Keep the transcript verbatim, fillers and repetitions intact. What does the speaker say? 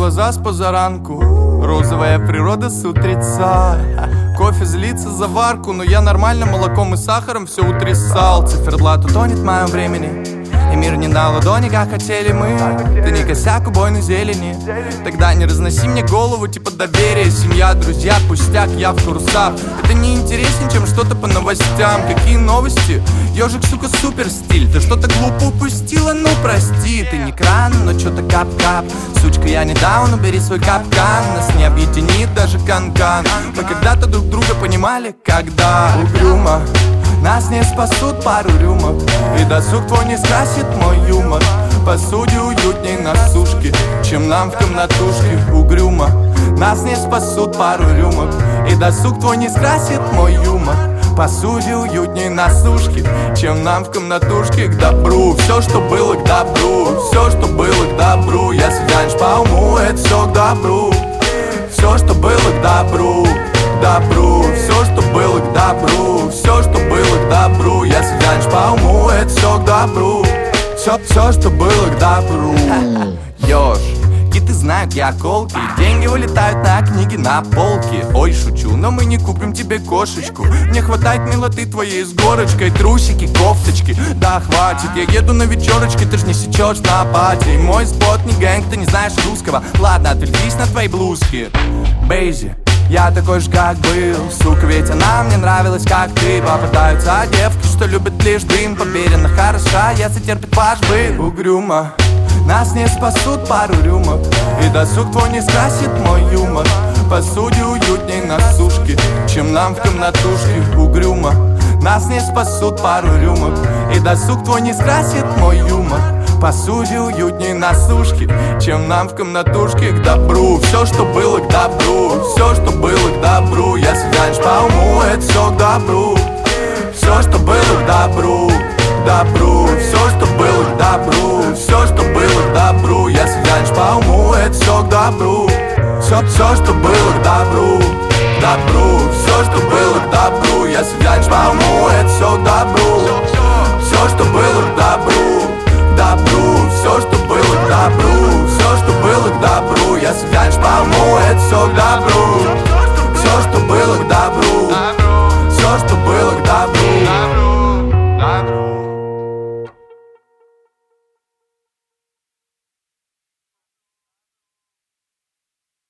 глаза с позаранку, розовая природа с утреца. Кофе злится за варку, но я нормально молоком и сахаром все утрясал. Циферблат утонет в моем времени, и мир не на ладони, как хотели мы. Ты не косяк убойной зелени, тогда не разноси мне голову, типа доверие. Семья, друзья, пустяк, я в курсах. Это не интереснее, чем что-то по новостям. Какие новости? Ёжик, сука, супер стиль. Ты что-то глупо упустила, ну прости. Ты не кран, но что-то кап-кап. Сучка, я не даун, убери свой капкан. Нас не объединит даже канкан. Мы когда-то друг друга понимали, когда угрюмо. Нас не спасут пару рюмок, и досуг твой не скрасит мой юмор. Посуде уютней на сушке, чем нам в комнатушке. Угрюмо. Нас не спасут пару рюмок, и досуг твой не скрасит мой юмор. Посуде уютней на сушке, чем нам в комнатушке. К добру, все, что было к добру, все, что было к добру. Если тянешь по уму, это все к добру. Все, что было к добру, добру, все, что было к добру, все, что было к добру. Если тянешь по уму, это все к добру. Все, все, что было к добру. Ёж, киты знают, я колки. Деньги вылетают на книги на полке. Ой, шучу, но мы не купим тебе кошечку. Мне хватает милоты твоей с горочкой. Трусики, кофточки, да хватит. Я еду на вечерочки, ты ж не сечешь на пати. Мой спот не гэнг, ты не знаешь русского. Ладно, отвлекись на твои блузки. Бейзи, я такой же, как был. Сука, ведь она мне нравилась, как ты. Попадаются девки, что любят лишь дым. Поверенно хороша, если терпит ваш быт. Угрюмо. Нас не спасут пару рюмок, и досуг твой не скрасит мой юмор. Посуде уютней на сушке, чем нам в комнатушке. Угрюмо. Нас не спасут пару рюмок, и досуг твой не скрасит мой юмор. Посуде уютней на сушке, чем нам в комнатушке. К добру, все, что было к добру, все, что было к добру. Если тянешь по уму, это все к добру. Все, что было к добру, добру, все, что было к добру, все, что было к добру. Если тянешь по уму, это все к добру. Все, все, что было к добру, добру, все, что было к добру.